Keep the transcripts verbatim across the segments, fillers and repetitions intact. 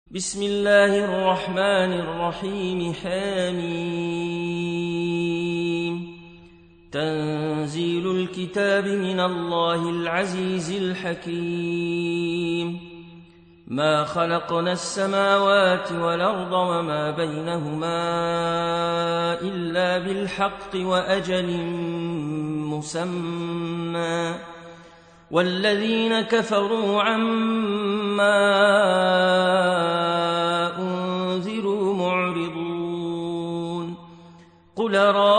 بسم الله الرحمن الرحيم. حميم. تنزيل الكتاب من الله العزيز الحكيم. ما خلقنا السماوات والأرض وما بينهما إلا بالحق وأجل مسمى، والذين كفروا عما أنذروا معرضون. قل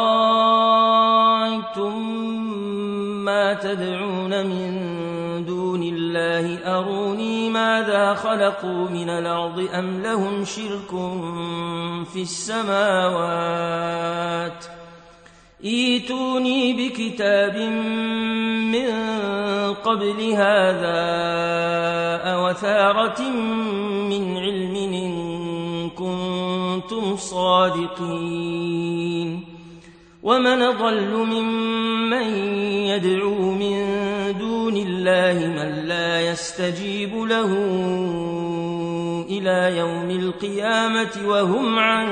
رأيتم ما تدعون من دون الله أروني ماذا خلقوا من الأرض أم لهم شرك في السماوات، ائتوني بكتاب من قبل هذا أو أثارة من علم إن كنتم صادقين. ومن أضل ممن يدعو من دون الله من لا يستجيب له إلى يوم القيامة وهم عن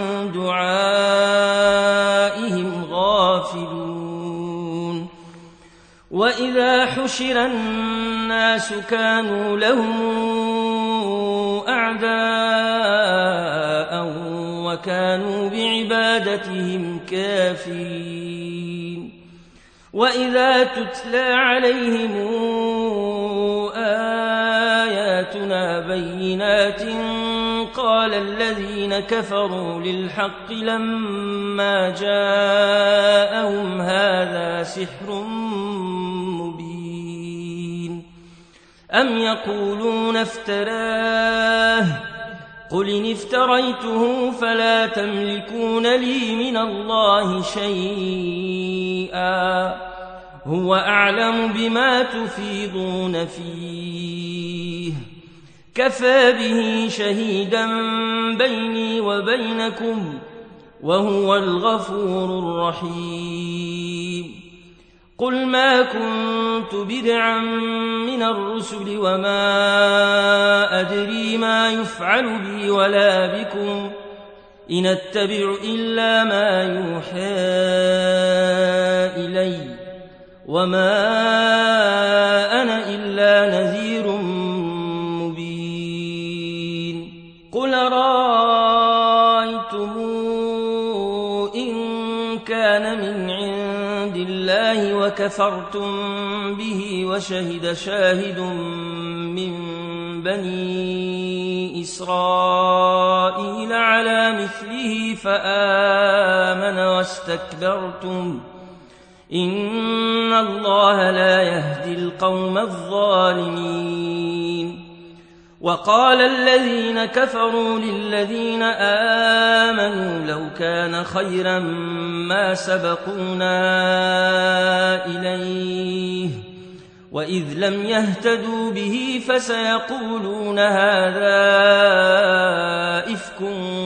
دعائهم غافلون. وإذا حشر الناس كانوا لهم أعداء وكانوا بعبادتهم كافرين. وإذا تتلى عليهم آياتنا بينات قال الذين كفروا للحق لما جاءهم هذا سحر مبين. أم يقولون افتراه قل إن افتريته فلا تملكون لي من الله شيئا هو أعلم بما تفيضون فيه، كفى به شهيدا بيني وبينكم وهو الغفور الرحيم. قل ما كنت بدعا من الرسل وما أدري ما يفعل بي ولا بكم إن أتبع إلا ما يوحى إلي وما أنا إلا نذير مبين. قل رأيتم إن كان من عند الله وكفرتم به وشهد شاهد من بني إسرائيل على مثله فآمن واستكبرتم إن الله لا يهدي القوم الظالمين. وقال الذين كفروا للذين آمنوا لو كان خيرا ما سبقونا إليه وإذ لم يهتدوا به فسيقولون هذا إفك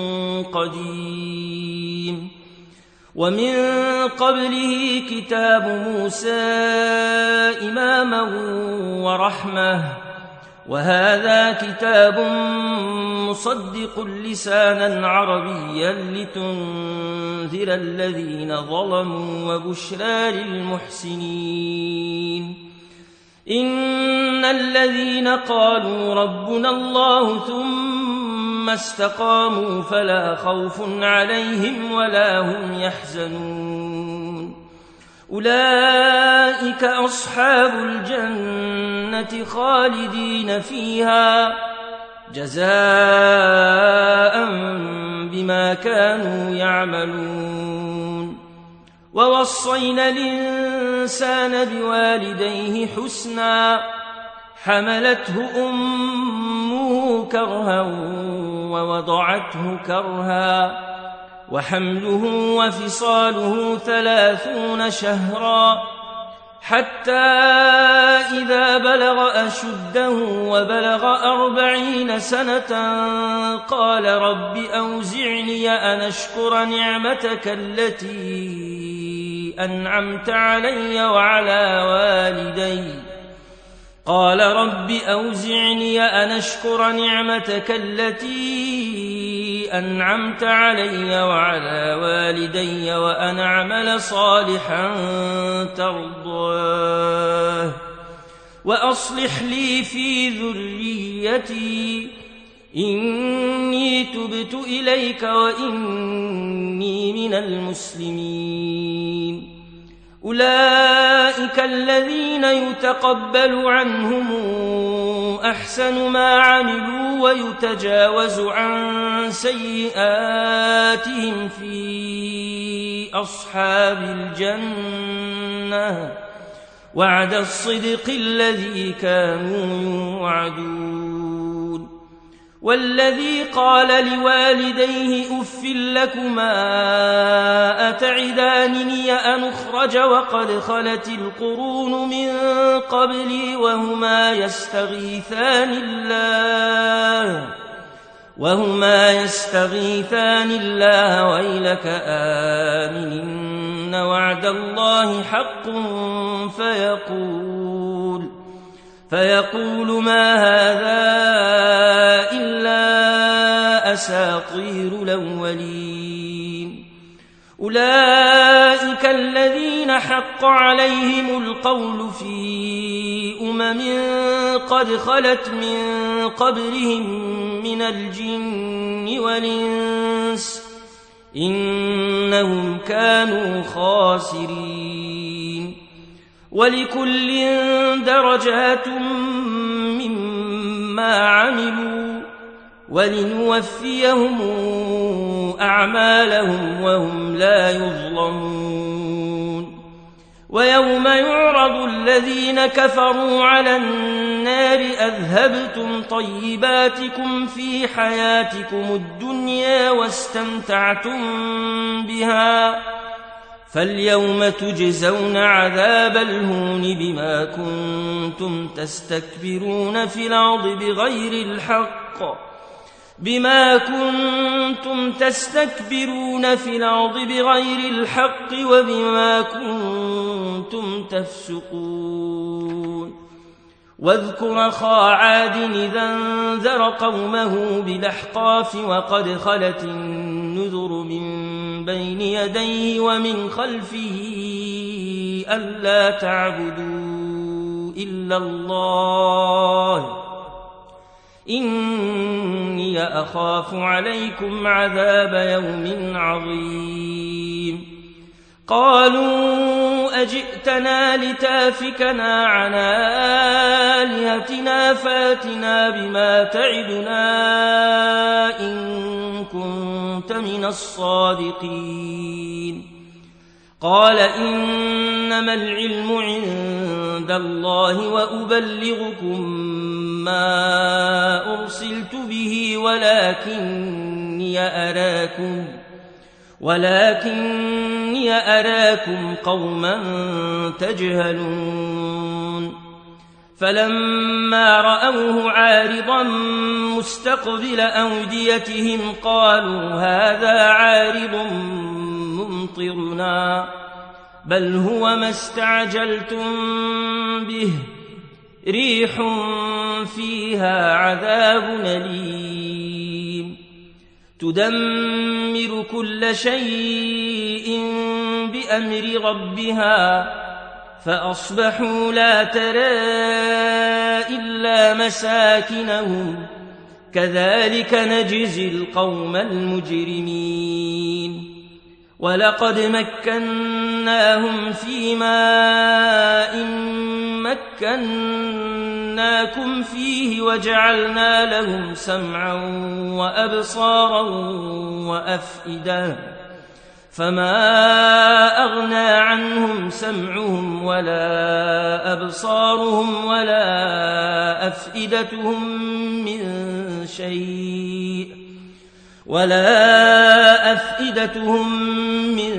قديم. ومن قبله كتاب موسى إماما ورحمة وهذا كتاب مصدق لسانا عربيا لتنذر الذين ظلموا وبشرى للمحسنين. إن الذين قالوا ربنا الله ثم استقاموا فلا خوف عليهم ولا هم يحزنون. أولئك أصحاب الجنة خالدين فيها جزاء بما كانوا يعملون. ووصينا الإنسان بوالديه حسنا حملته أمه كرها ووضعته كرها وحمله وفصاله ثلاثون شهرا حتى إذا بلغ أشده وبلغ أربعين سنة قال رب أوزعني أن أشكر نعمتك التي أنعمت علي وعلى والدي قال رب أوزعني أن أشكر نعمتك التي أنعمت علي وعلى والدي وأن أعمل صالحا ترضاه وأصلح لي في ذريتي إني تبت إليك وإني من المسلمين. أولئك الذين يتقبل عنهم أحسن ما عملوا ويتجاوز عن سيئاتهم في أصحاب الجنة وعد الصدق الذي كانوا يوعدون. والذي قال لوالديه أف لكما أتعدانني أن أخرج وقد خلت القرون من قبلي وهما يستغيثان الله وهما يستغيثان الله ويلك آمن إن وعد الله حق فيقول فيقول ما هذا إلا أساطير الأولين. أولئك الذين حق عليهم القول في أمم قد خلت من قبلهم من الجن والإنس إنهم كانوا خاسرين. ولكل درجات مما عملوا ولنوفيهم أعمالهم وهم لا يظلمون. ويوم يعرض الذين كفروا على النار أذهبتم طيباتكم في حياتكم الدنيا واستمتعتم بها فاليوم تجزون عذاب الهون بما كنتم تستكبرون في الأرض بغير الحق بما كنتم تستكبرون في الأرض بغير الحق وبما كنتم تفسقون. واذكر أخا عاد إذا انذر قومه بالأحقاف وقد خلت النذر من بين يديه ومن خلفه ألا تعبدوا إلا الله إني أخاف عليكم عذاب يوم عظيم. قالوا أجئتنا لتافكنا عن آلهتنا فاتنا بما تعدنا إن كنت من الصادقين. قال إنما العلم عند الله وأبلغكم ما أرسلت به ولكني أراكم ولكني أراكم قوما تجهلون. فلما رأوه عارضا مستقبل أوديتهم قالوا هذا عارض ممطرنا بل هو ما استعجلتم به ريح فيها عذاب أليم تدمر كل شيء بأمر ربها فأصبحوا لا ترى إلا مساكنهم كذلك نجزي القوم المجرمين. ولقد مكناهم في ماء مكناكم فيه وجعلنا لهم سمعا وأبصارا وأفئدة فما أغنى عنهم سمعهم ولا أبصارهم ولا أفئدتهم من شيء ولا أفئدتهم من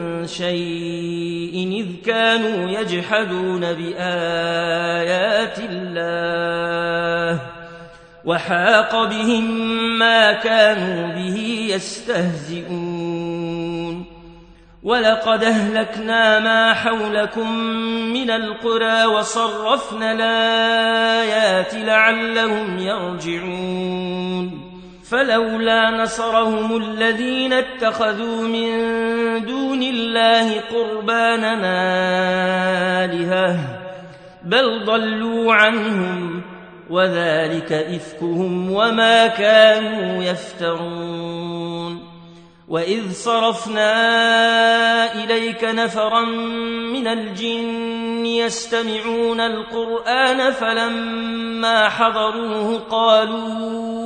شيء إذ كانوا يجحدون بآيات الله وحاق بهم ما كانوا به يستهزئون. ولقد أهلكنا ما حولكم من القرى وصرفنا الآيات لعلهم يرجعون فلولا نصرهم الذين اتخذوا من دون الله قربانا آلهة بل ضلوا عنهم وذلك إفكهم وما كانوا يفترون وإذ صرفنا إليك نفرا من الجن يستمعون القرآن فلما حضروه قالوا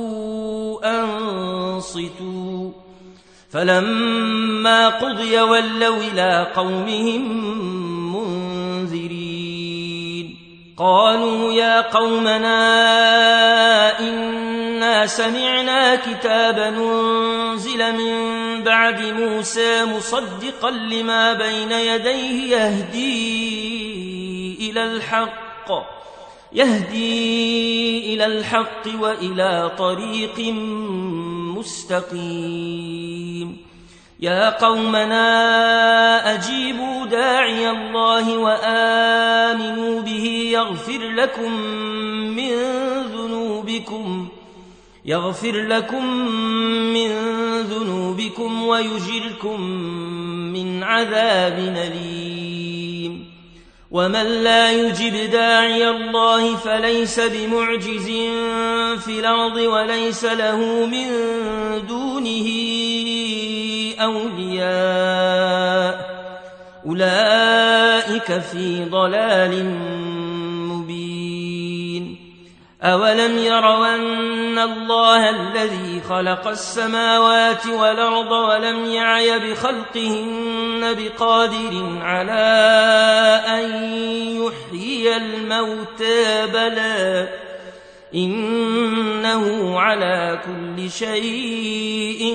أنصتوا فلما قضي ولوا إلى قومهم منذرين قالوا يا قومنا إنا سمعنا كتابا أنزل من بعد موسى مصدقا لما بين يديه يهدي إلى الحق يهدي إلى الحق وإلى طريق مستقيم يا قومنا أجيبوا داعي الله وآمنوا به يغفر لكم من ذنوبكم يغفر لكم من ذنوبكم ويجركم من عذاب أليم ومن لا يجب داعي الله فليس بمعجز في الأرض وليس له من دونه أولياء أولئك في ضلال مبين أولم يروا أن الله الذي خلق السماوات والأرض ولم يعي بخلقهن بقادر على أن يحيي الموتى بلى إنه على كل شيء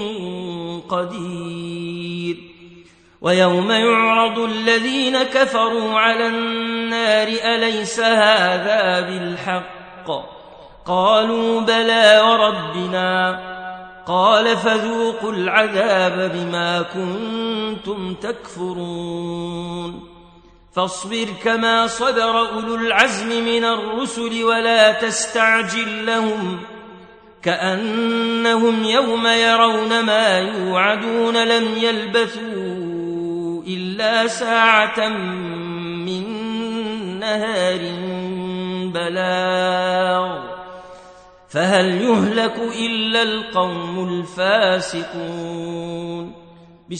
قدير ويوم يعرض الذين كفروا على النار أليس هذا بالحق قالوا بلى وربنا قال فذوقوا العذاب بما كنتم تكفرون فاصبر كما صبر أولو العزم من الرسل ولا تستعجل لهم كأنهم يوم يرون ما يوعدون لم يلبثوا إلا ساعة من نهار بلاغ فهل يهلك إلا القوم الفاسقون